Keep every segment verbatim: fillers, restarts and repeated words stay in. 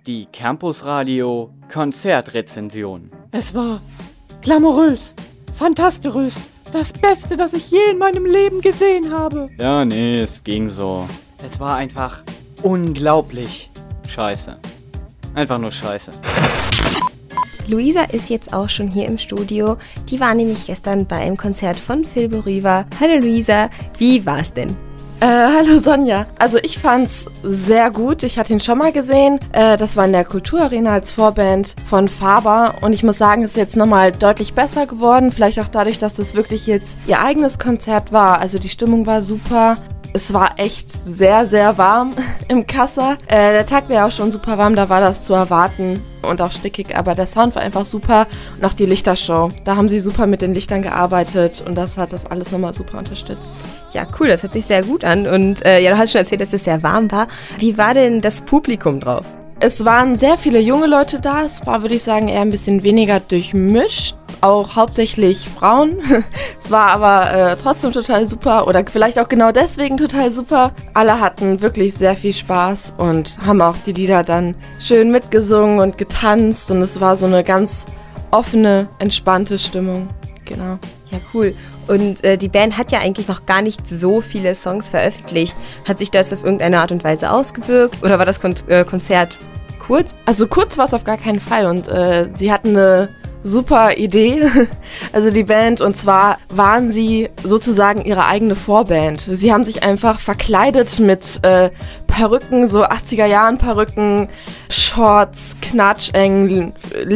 Die Campusradio Konzertrezension. Es war glamourös, fantastisch, das Beste, das ich je in meinem Leben gesehen habe. Ja, nee, es ging so. Es war einfach unglaublich scheiße. Einfach nur scheiße. Luisa ist jetzt auch schon hier im Studio. Die war nämlich gestern bei einem Konzert von Phil Boriva. Hallo Luisa, wie war's denn? Äh, hallo Sonja. Also ich fand's sehr gut. Ich hatte ihn schon mal gesehen. Äh, das war in der Kulturarena als Vorband von Faber. Und ich muss sagen, es ist jetzt nochmal deutlich besser geworden. Vielleicht auch dadurch, dass das wirklich jetzt ihr eigenes Konzert war. Also die Stimmung war super. Es war echt sehr, sehr warm im Kassa. Äh, der Tag war ja auch schon super warm, da war das zu erwarten und auch stickig, aber der Sound war einfach super und auch die Lichtershow. Da haben sie super mit den Lichtern gearbeitet und das hat das alles nochmal super unterstützt. Ja, cool, das hört sich sehr gut an und äh, ja, du hast schon erzählt, dass es sehr warm war. Wie war denn das Publikum drauf? Es waren sehr viele junge Leute da. Es war, würde ich sagen, eher ein bisschen weniger durchmischt. Auch hauptsächlich Frauen. Es war aber äh, trotzdem total super oder vielleicht auch genau deswegen total super. Alle hatten wirklich sehr viel Spaß und haben auch die Lieder dann schön mitgesungen und getanzt. Und es war so eine ganz offene, entspannte Stimmung. Genau. Ja, cool. Und äh, die Band hat ja eigentlich noch gar nicht so viele Songs veröffentlicht. Hat sich das auf irgendeine Art und Weise ausgewirkt? Oder war das Kon- äh, Konzert kurz? Also kurz war es auf gar keinen Fall. Und äh, sie hatten eine super Idee, also die Band. Und zwar waren sie sozusagen ihre eigene Vorband. Sie haben sich einfach verkleidet mit äh, Perücken, so achtziger-Jahren-Perücken, Shorts, Knatscheng,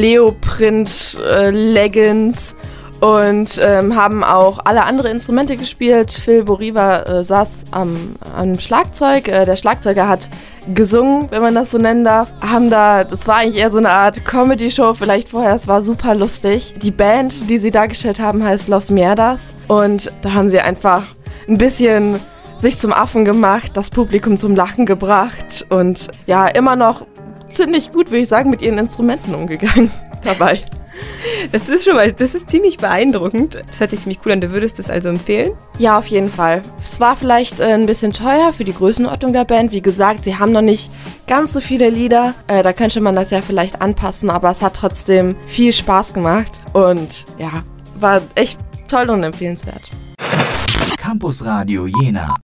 Leoprint, äh, Leggings. Und ähm, haben auch alle andere Instrumente gespielt. Phil Boriva äh, saß am, am Schlagzeug. Äh, der Schlagzeuger hat gesungen, wenn man das so nennen darf. Haben da, das war eigentlich eher so eine Art Comedy-Show vielleicht vorher. Es war super lustig. Die Band, die sie dargestellt haben, heißt Los Mierdas. Und da haben sie einfach ein bisschen sich zum Affen gemacht, das Publikum zum Lachen gebracht. Und ja, immer noch ziemlich gut, würde ich sagen, mit ihren Instrumenten umgegangen dabei. Das ist schon mal, das ist ziemlich beeindruckend. Das hört sich ziemlich cool an. Du würdest das also empfehlen? Ja, auf jeden Fall. Es war vielleicht äh, ein bisschen teuer für die Größenordnung der Band. Wie gesagt, sie haben noch nicht ganz so viele Lieder. Äh, da könnte man das ja vielleicht anpassen, aber es hat trotzdem viel Spaß gemacht. Und ja, war echt toll und empfehlenswert. Campusradio Jena.